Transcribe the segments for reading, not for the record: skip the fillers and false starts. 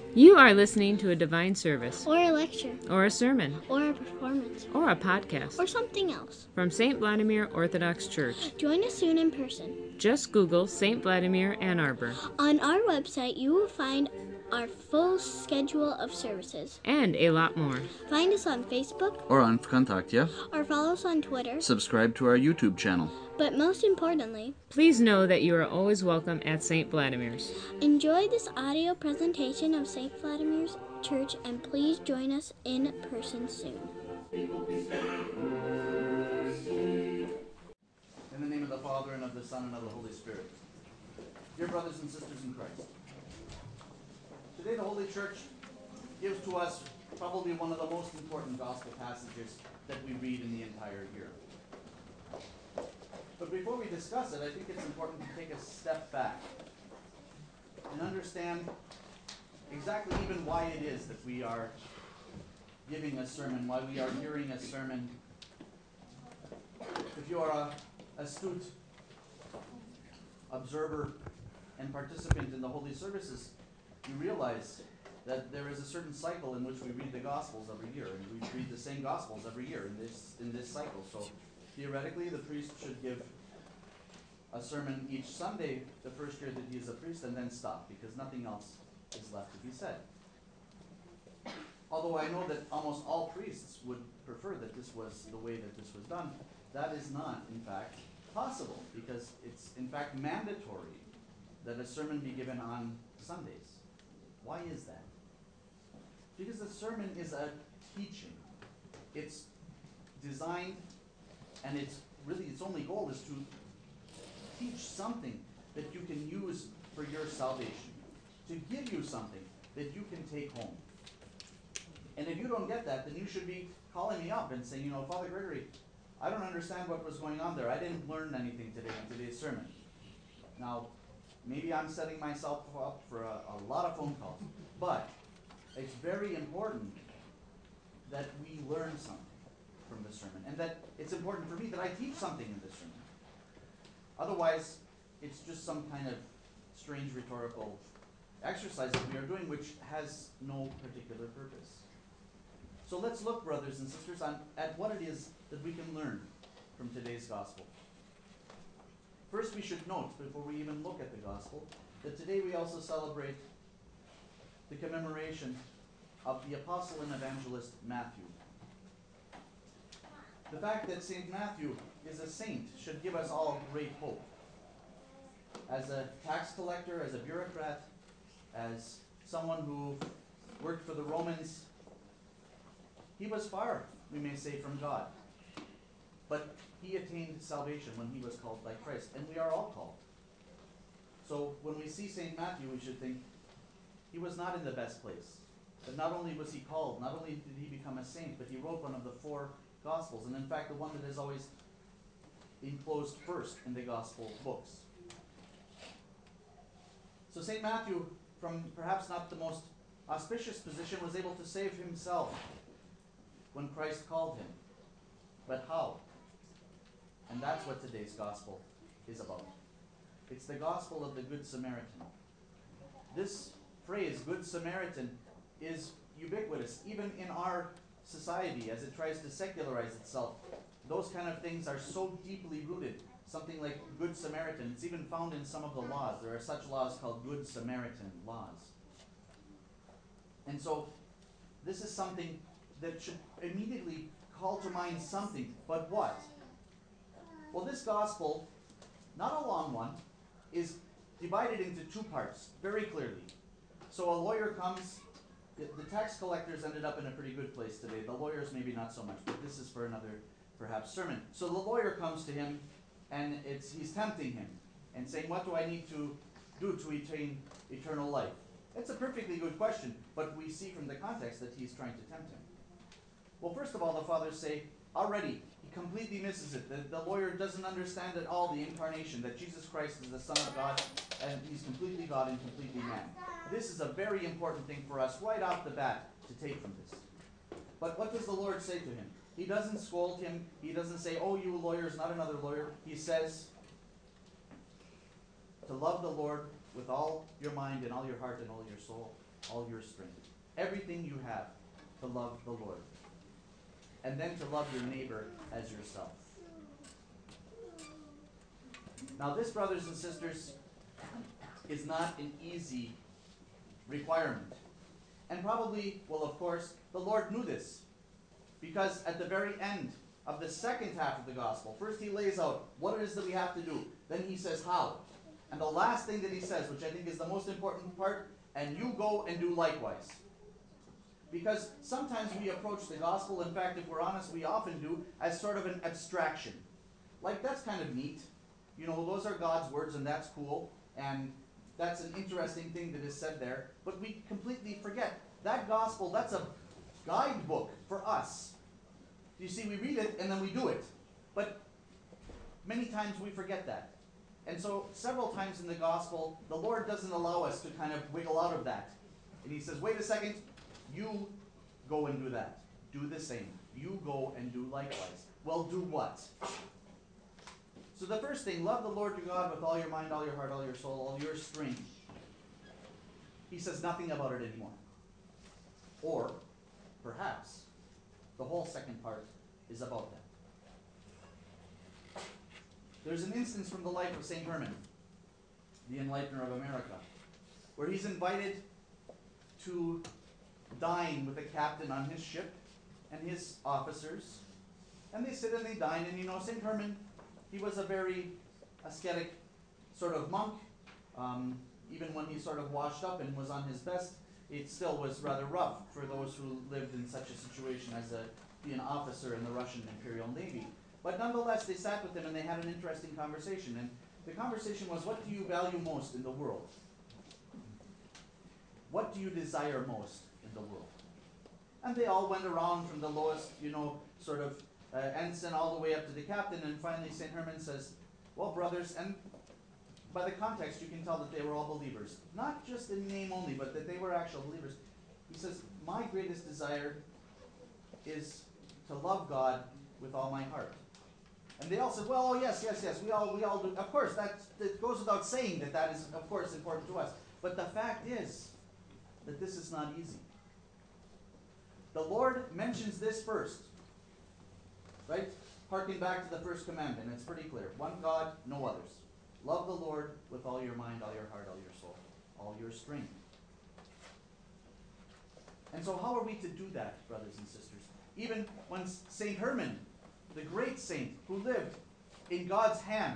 You are listening to a divine service, or a lecture, or a sermon, or a performance, or a podcast or something else from St. Vladimir Orthodox Church. Join us soon in person. Just Google St. Vladimir Ann Arbor. On our website, you will find our full schedule of services. And a lot more. Find us on Facebook or on Vkontakte. or follow us on Twitter. Subscribe to our YouTube channel. But most importantly, please know that you are always welcome at St. Vladimir's. Enjoy this audio presentation of St. Vladimir's Church, and please join us in person soon. In the name of the Father, and of the Son, and of the Holy Spirit. Dear brothers and sisters in Christ, today the Holy Church gives to us probably one of the most important gospel passages that we read in the entire year. But before we discuss it, I think it's important to take a step back and understand exactly even why it is that we are giving a sermon, why we are hearing a sermon. If you are an astute observer and participant in the holy services, you realize that there is a certain cycle in which we read the Gospels every year, and we read the same Gospels every year in this cycle. So theoretically, the priest should give a sermon each Sunday the first year that he is a priest, and then stop, because nothing else is left to be said. Although I know that almost all priests would prefer that this was the way that this was done, that is not, in fact, possible, because it's, in fact, mandatory that a sermon be given on Sundays. Why is that? Because a sermon is a teaching. It's designed, and its only goal is to teach something that you can use for your salvation, to give you something that you can take home. And if you don't get that, then you should be calling me up and saying, Father Gregory, I don't understand what was going on there. I didn't learn anything today in today's sermon. Now, maybe I'm setting myself up for a lot of phone calls, but it's very important that we learn something from the sermon, and that it's important for me that I teach something in this sermon. Otherwise, it's just some kind of strange rhetorical exercise that we are doing, which has no particular purpose. So let's look, brothers and sisters, at what it is that we can learn from today's gospel. First, we should note, before we even look at the gospel, that today we also celebrate the commemoration of the apostle and evangelist Matthew. The fact that St. Matthew is a saint should give us all great hope. As a tax collector, as a bureaucrat, as someone who worked for the Romans, he was far, we may say, from God. But he attained salvation when he was called by Christ, and we are all called. So when we see St. Matthew, we should think he was not in the best place. But not only was he called, not only did he become a saint, but he wrote one of the 4 Gospels, and in fact the one that is always enclosed first in the Gospel books. So St. Matthew, from perhaps not the most auspicious position, was able to save himself when Christ called him. But how? And that's what today's Gospel is about. It's the Gospel of the Good Samaritan. This phrase, Good Samaritan, is ubiquitous, even in our society as it tries to secularize itself. Those kind of things are so deeply rooted. Something like Good Samaritan, it's even found in some of the laws. There are such laws called Good Samaritan laws. And so this is something that should immediately call to mind something. But what? Well, this gospel, not a long one, is divided into 2 parts, very clearly. So a lawyer comes. The tax collectors ended up in a pretty good place today. The lawyers maybe not so much, but this is for another, perhaps, sermon. So the lawyer comes to him, and he's tempting him and saying, what do I need to do to attain eternal life? It's a perfectly good question, but we see from the context that he's trying to tempt him. Well, first of all, the fathers say, already, he completely misses it. The lawyer doesn't understand at all the incarnation, that Jesus Christ is the Son of God, and he's completely God and completely man. This is a very important thing for us right off the bat to take from this. But what does the Lord say to him? He doesn't scold him. He doesn't say, oh, you lawyer is not another lawyer. He says to love the Lord with all your mind and all your heart and all your soul. all your strength. Everything you have to love the Lord. And then to love your neighbor as yourself. Now this, brothers and sisters, is not an easy requirement. And probably, well, of course, the Lord knew this. Because at the very end of the second half of the gospel, first he lays out what it is that we have to do. Then he says how. And the last thing that he says, which I think is the most important part, and you go and do likewise. Because sometimes we approach the gospel, in fact, if we're honest, we often do, as sort of an abstraction. Like, that's kind of neat. You know, those are God's words, and that's cool. And that's an interesting thing that is said there. But we completely forget. That gospel, that's a guidebook for us. You see, we read it, and then we do it. But many times we forget that. And so, several times in the gospel, the Lord doesn't allow us to kind of wiggle out of that. And he says, wait a second, you go and do that. Do the same. You go and do likewise. Well, do what? So the first thing, love the Lord your God with all your mind, all your heart, all your soul, all your strength. He says nothing about it anymore. Or, perhaps, the whole second part is about that. There's an instance from the life of St. Herman, the Enlightener of America, where he's invited to dine with a captain on his ship and his officers. And they sit and they dine, and you know, St. Herman, he was a very ascetic sort of monk. Even when he sort of washed up and was on his best, it still was rather rough for those who lived in such a situation as be an officer in the Russian Imperial Navy. But nonetheless, they sat with him and they had an interesting conversation. And the conversation was, what do you value most in the world? What do you desire most in the world? And they all went around from the lowest, you know, sort of ensign all the way up to the captain. And finally, St. Herman says, well, brothers, and by the context, you can tell that they were all believers. Not just in name only, but that they were actual believers. He says, my greatest desire is to love God with all my heart. And they all said, well, oh, yes, we all do. Of course, that goes without saying that is, of course, important to us. But the fact is that this is not easy. The Lord mentions this first, right? Harking back to the first commandment, it's pretty clear. One God, no others. Love the Lord with all your mind, all your heart, all your soul, all your strength. And so how are we to do that, brothers and sisters? Even when St. Herman, the great saint who lived in God's hand,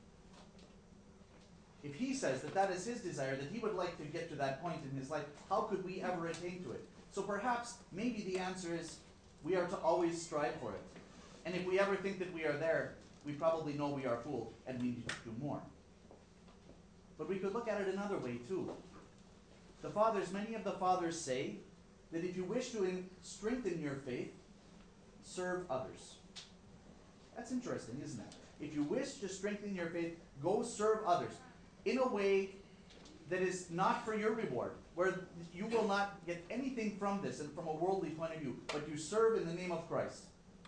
if he says that that is his desire, that he would like to get to that point in his life, how could we ever attain to it? So perhaps, maybe the answer is, we are to always strive for it. And if we ever think that we are there, we probably know we are fooled and we need to do more. But we could look at it another way too. Many of the fathers say that if you wish to strengthen your faith, serve others. That's interesting, isn't it? If you wish to strengthen your faith, go serve others in a way that is not for your reward, where you will not get anything from this and from a worldly point of view, but you serve in the name of Christ.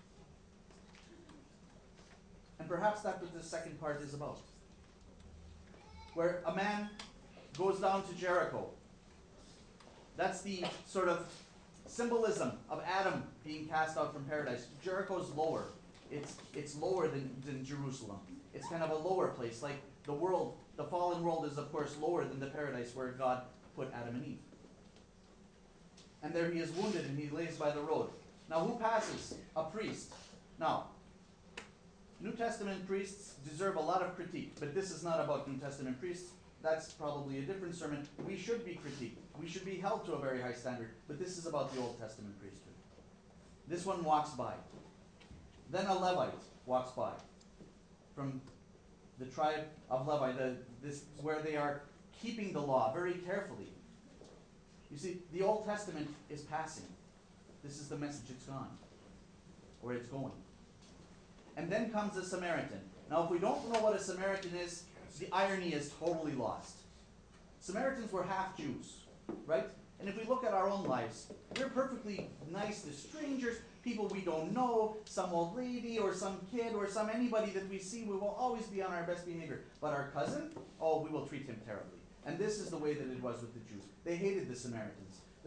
And perhaps that's what the second part is about. Where a man goes down to Jericho. That's the sort of symbolism of Adam being cast out from paradise. Jericho's lower. It's lower than Jerusalem. It's kind of a lower place. Like the world, the fallen world is of course lower than the paradise where God put Adam and Eve. And there he is wounded and he lays by the road. Now who passes? A priest. Now, New Testament priests deserve a lot of critique, but this is not about New Testament priests. That's probably a different sermon. We should be critiqued. We should be held to a very high standard, but this is about the Old Testament priesthood. This one walks by. Then a Levite walks by from the tribe of Levi, where they are keeping the law very carefully. You see, the Old Testament is passing. This is the message, it's gone, or it's going. And then comes a Samaritan. Now, if we don't know what a Samaritan is, the irony is totally lost. Samaritans were half Jews, right? And if we look at our own lives, we're perfectly nice to strangers, people we don't know, some old lady or some kid or some anybody that we see, we will always be on our best behavior. But our cousin, oh, we will treat him terribly. And this is the way that it was with the Jews. They hated the Samaritans.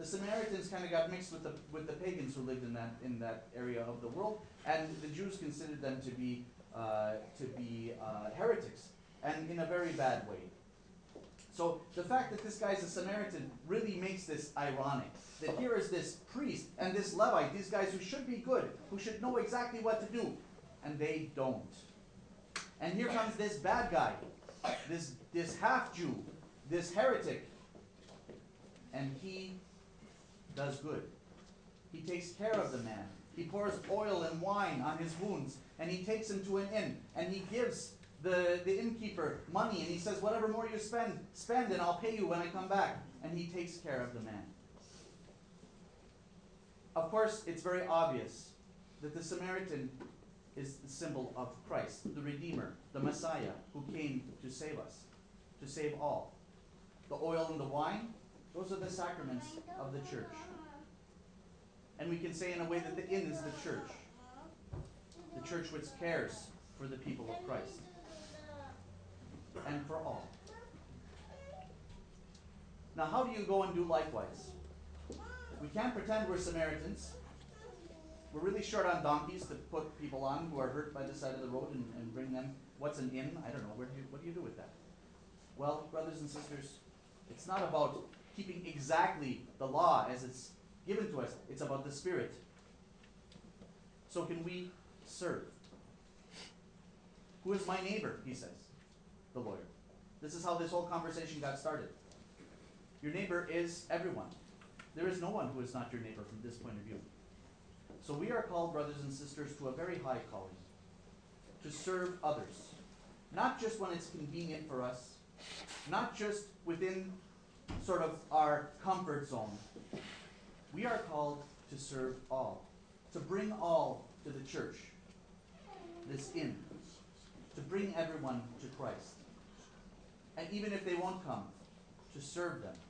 The Samaritans kind of got mixed with the pagans who lived in that area of the world, and the Jews considered them to be heretics, and in a very bad way. So the fact that this guy's a Samaritan really makes this ironic. That here is this priest and this Levite, these guys who should be good, who should know exactly what to do, and they don't. And here comes this bad guy, this half-Jew, this heretic, and he does good. He takes care of the man. He pours oil and wine on his wounds, and he takes him to an inn, and he gives the innkeeper money, and he says, whatever more you spend, and I'll pay you when I come back. And he takes care of the man. Of course, it's very obvious that the Samaritan is the symbol of Christ, the Redeemer, the Messiah, who came to save us, to save all. The oil and the wine, those are the sacraments of the church. And we can say in a way that the inn is the church which cares for the people of Christ, and for all. Now, how do you go and do likewise? We can't pretend we're Samaritans. We're really short on donkeys to put people on who are hurt by the side of the road and bring them. What's an inn? I don't know. What do you do with that? Well, brothers and sisters, it's not about keeping exactly the law as it's given to us. It's about the Spirit. So can we serve? Who is my neighbor, he says, the lawyer. This is how this whole conversation got started. Your neighbor is everyone. There is no one who is not your neighbor from this point of view. So we are called, brothers and sisters, to a very high calling, to serve others. Not just when it's convenient for us, not just within sort of our comfort zone. We are called to serve all, to bring all to the church, this inn, to bring everyone to Christ. And even if they won't come, to serve them.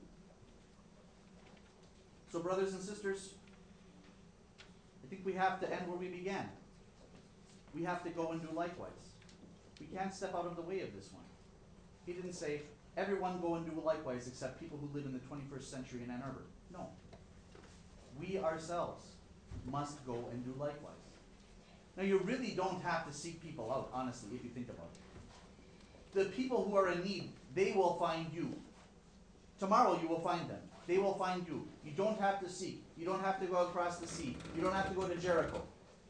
So, brothers and sisters, I think we have to end where we began. We have to go and do likewise. We can't step out of the way of this one. He didn't say, everyone go and do likewise except people who live in the 21st century in Ann Arbor. No. We ourselves must go and do likewise. Now, you really don't have to seek people out, honestly, if you think about it. The people who are in need, they will find you. Tomorrow you will find them. They will find you. You don't have to seek. You don't have to go across the sea. You don't have to go to Jericho.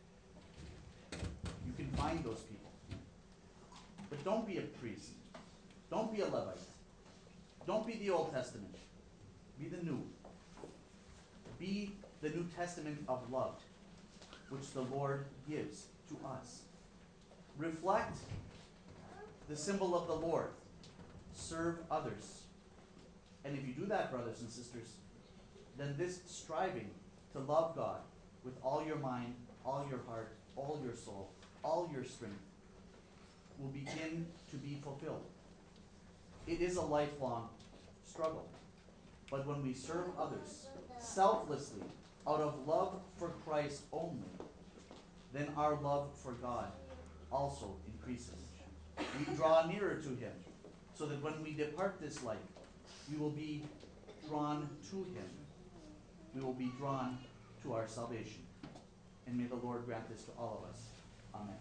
You can find those people. But don't be a priest. Don't be a Levite. Don't be the Old Testament. Be the New. Be the New Testament of love, which the Lord gives to us. Reflect the symbol of the Lord. Serve others. And if you do that, brothers and sisters, then this striving to love God with all your mind, all your heart, all your soul, all your strength will begin to be fulfilled. It is a lifelong struggle. But when we serve others selflessly, out of love for Christ only, then our love for God also increases. We draw nearer to Him, so that when we depart this life, we will be drawn to Him. We will be drawn to our salvation. And may the Lord grant this to all of us. Amen.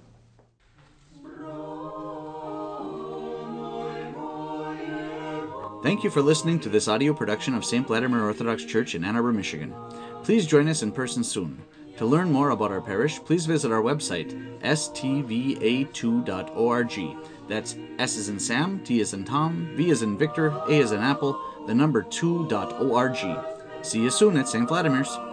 Thank you for listening to this audio production of St. Vladimir Orthodox Church in Ann Arbor, Michigan. Please join us in person soon. To learn more about our parish, please visit our website, stva2.org. That's S as in Sam, T as in Tom, V as in Victor, A as in Apple, the number 2.org. See you soon at St. Vladimir's.